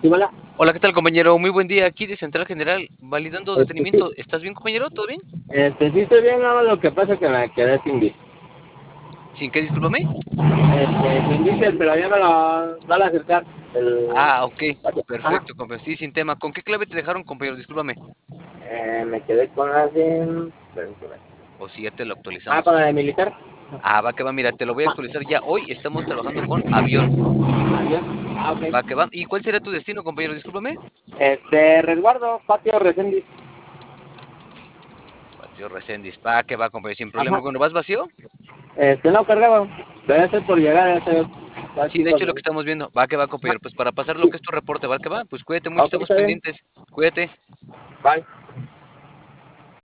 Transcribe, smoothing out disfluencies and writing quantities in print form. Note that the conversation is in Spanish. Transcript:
hola. Hola, ¿qué tal, compañero? Muy buen día. Aquí de Central General, validando Sí, detenimiento. ¿Estás bien, compañero? ¿Todo bien? sí estoy bien, nada más lo que pasa es que me quedé sin bici. ¿Sin qué? Discúlpame. Sin bici, pero ya me lo van a acercar. Ah, ok. Ajá. Perfecto, compañero. Sí, sin tema. ¿Con qué clave te dejaron, compañero? Discúlpame. Me quedé con la de... permíteme. O si ya te lo Ah, actualizamos. con la de militar. Ah, va que va. Mira, te lo voy a Ajá. actualizar ya. Hoy estamos trabajando con avión. Adiós. Ah, ok. Va que va. ¿Y cuál será tu destino, compañero? Discúlpame. Resguardo, patio Reséndiz. Patio Reséndiz. Va que va, compañero. Sin problema. Ajá. Bueno, ¿vas vacío? No cargaba. Debe ser por llegar a hacer Sí, de cinco hecho, lo que minutos. estamos viendo. Va que va, Ajá. compañero. Pues para pasar lo Sí. que es tu reporte, va que va. Pues cuídate mucho, Ok, estamos está bien. pendientes. Cuídate. Bye.